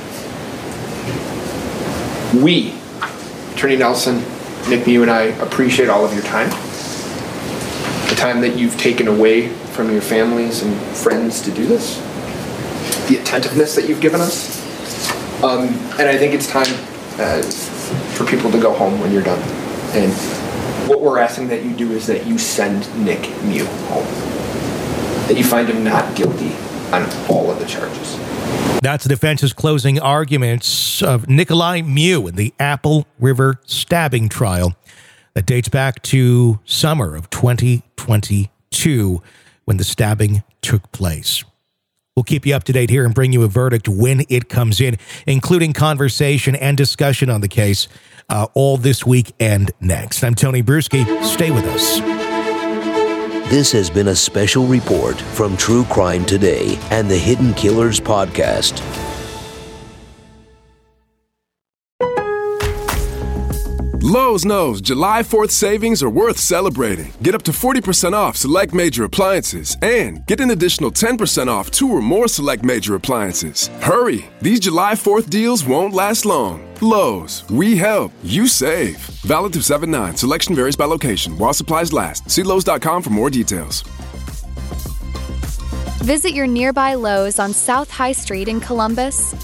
we, Attorney Nelson, Nick Mew, and I appreciate all of your time. The time that you've taken away from your families and friends to do this. The attentiveness that you've given us. Um, and I think it's time uh, for people to go home when you're done. And what we're asking that you do is that you send Nick Mew home. That you find him not guilty on all of the charges. That's the defense's closing arguments of Nikolai Mew in the Apple River stabbing trial that dates back to summer of twenty twenty-two when the stabbing took place. We'll keep you up to date here and bring you a verdict when it comes in, including conversation and discussion on the case uh, all this week and next. I'm Tony Bruschi. Stay with us. This has been a special report from True Crime Today and the Hidden Killers podcast. Lowe's knows July fourth savings are worth celebrating. Get up to forty percent off select major appliances and get an additional ten percent off two or more select major appliances. Hurry! These July fourth deals won't last long. Lowe's, we help, you save. Valid through seven nine. Selection varies by location while supplies last. See Lowe's dot com for more details. Visit your nearby Lowe's on South High Street in Columbus.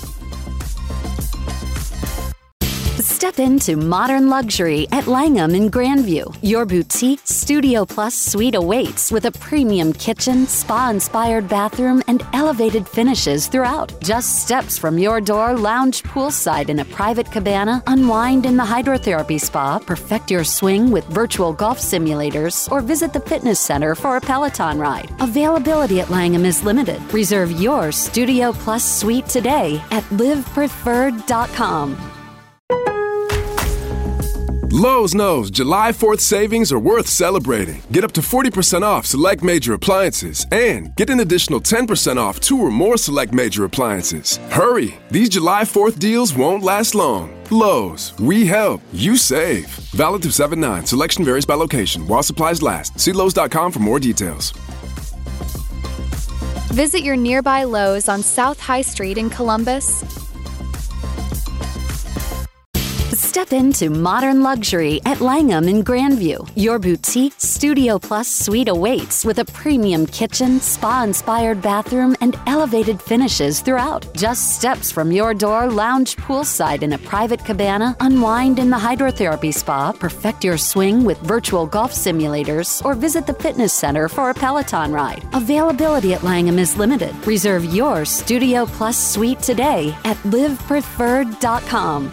Step into modern luxury at Langham in Grandview. Your boutique Studio Plus suite awaits with a premium kitchen, spa-inspired bathroom, and elevated finishes throughout. Just steps from your door, lounge poolside in a private cabana, unwind in the hydrotherapy spa, perfect your swing with virtual golf simulators, or visit the fitness center for a Peloton ride. Availability at Langham is limited. Reserve your Studio Plus suite today at live preferred dot com. Lowe's knows July fourth savings are worth celebrating. Get up to forty percent off select major appliances and get an additional ten percent off two or more select major appliances. Hurry! These July fourth deals won't last long. Lowe's, we help, you save. Valid through seven nine. Selection varies by location while supplies last. See Lowe's dot com for more details. Visit your nearby Lowe's on South High Street in Columbus. Step into modern luxury at Langham in Grandview. Your boutique Studio Plus suite awaits with a premium kitchen, spa-inspired bathroom, and elevated finishes throughout. Just steps from your door, lounge poolside in a private cabana, unwind in the hydrotherapy spa, perfect your swing with virtual golf simulators, or visit the fitness center for a Peloton ride. Availability at Langham is limited. Reserve your Studio Plus suite today at live preferred dot com.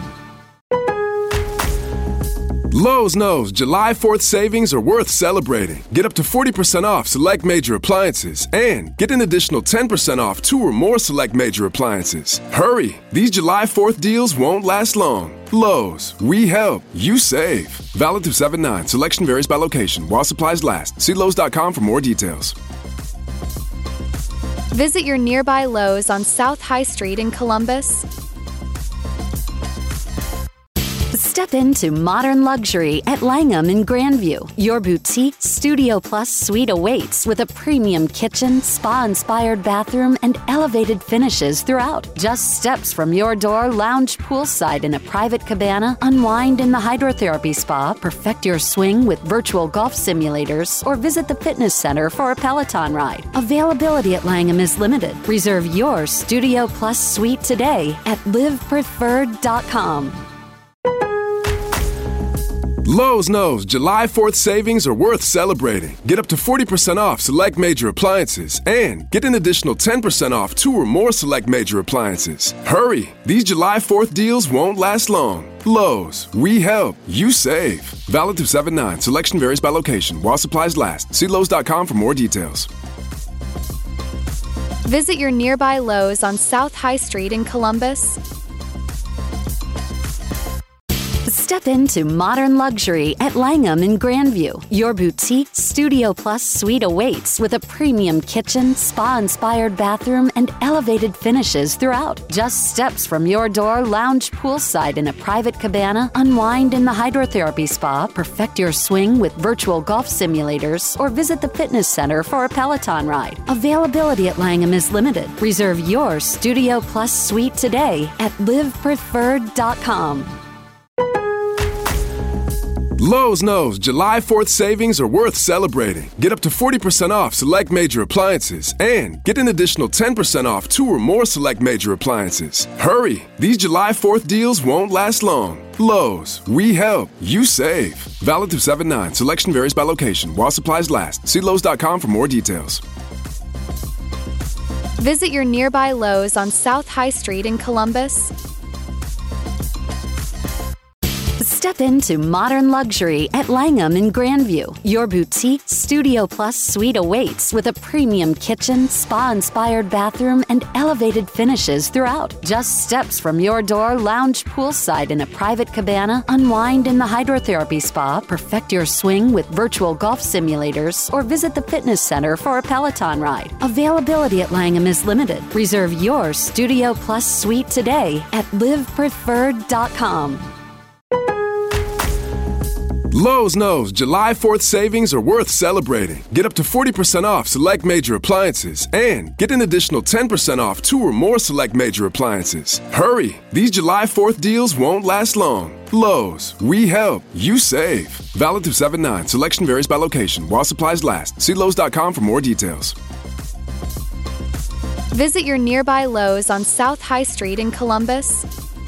Lowe's knows July fourth savings are worth celebrating. Get up to forty percent off select major appliances and get an additional ten percent off two or more select major appliances. Hurry! These July fourth deals won't last long. Lowe's, we help, you save. Valid through seven nine. Selection varies by location. While supplies last. See Lowe's dot com for more details. Visit your nearby Lowe's on South High Street in Columbus. Step into modern luxury at Langham in Grandview. Your boutique Studio Plus suite awaits with a premium kitchen, spa-inspired bathroom, and elevated finishes throughout. Just steps from your door, lounge poolside in a private cabana, unwind in the hydrotherapy spa, perfect your swing with virtual golf simulators, or visit the fitness center for a Peloton ride. Availability at Langham is limited. Reserve your Studio Plus suite today at live preferred dot com. Lowe's knows July fourth savings are worth celebrating. Get up to forty percent off select major appliances and get an additional ten percent off two or more select major appliances. Hurry! These July fourth deals won't last long. Lowe's, we help, you save. Valid through seven nine. Selection varies by location. While supplies last. See Lowe's dot com for more details. Visit your nearby Lowe's on South High Street in Columbus. Step into modern luxury at Langham in Grandview. Your boutique Studio Plus suite awaits with a premium kitchen, spa-inspired bathroom, and elevated finishes throughout. Just steps from your door, lounge poolside in a private cabana, unwind in the hydrotherapy spa, perfect your swing with virtual golf simulators, or visit the fitness center for a Peloton ride. Availability at Langham is limited. Reserve your Studio Plus suite today at live preferred dot com. Lowe's knows July fourth savings are worth celebrating. Get up to forty percent off select major appliances and get an additional ten percent off two or more select major appliances. Hurry! These July fourth deals won't last long. Lowe's, we help, you save. Valid through seven nine. Selection varies by location. While supplies last. See Lowe's dot com for more details. Visit your nearby Lowe's on South High Street in Columbus. Step into modern luxury at Langham in Grandview. Your boutique Studio Plus suite awaits with a premium kitchen, spa-inspired bathroom, and elevated finishes throughout. Just steps from your door, lounge poolside in a private cabana, unwind in the hydrotherapy spa, perfect your swing with virtual golf simulators, or visit the fitness center for a Peloton ride. Availability at Langham is limited. Reserve your Studio Plus suite today at live preferred dot com. Lowe's knows July fourth savings are worth celebrating. Get up to forty percent off select major appliances and get an additional ten percent off two or more select major appliances. Hurry! These July fourth deals won't last long. Lowe's, we help, you save. Valid through seven nine. Selection varies by location. While supplies last. See Lowe's dot com for more details. Visit your nearby Lowe's on South High Street in Columbus.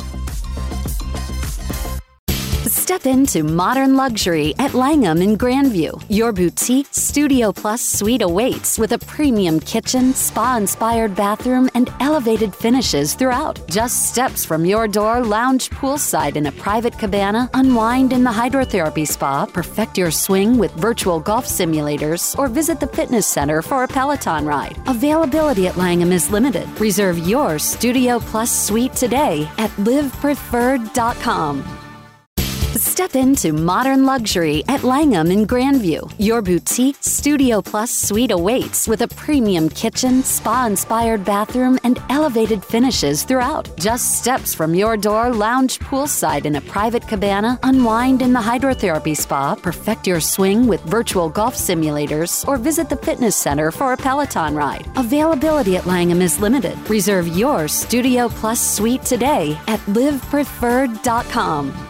Step into modern luxury at Langham in Grandview. Your boutique Studio Plus suite awaits with a premium kitchen, spa-inspired bathroom, and elevated finishes throughout. Just steps from your door, lounge poolside in a private cabana, unwind in the hydrotherapy spa, perfect your swing with virtual golf simulators, or visit the fitness center for a Peloton ride. Availability at Langham is limited. Reserve your Studio Plus suite today at live preferred dot com. Step into modern luxury at Langham in Grandview. Your boutique Studio Plus suite awaits with a premium kitchen, spa-inspired bathroom, and elevated finishes throughout. Just steps from your door, lounge poolside in a private cabana, unwind in the hydrotherapy spa, perfect your swing with virtual golf simulators, or visit the fitness center for a Peloton ride. Availability at Langham is limited. Reserve your Studio Plus suite today at live preferred dot com.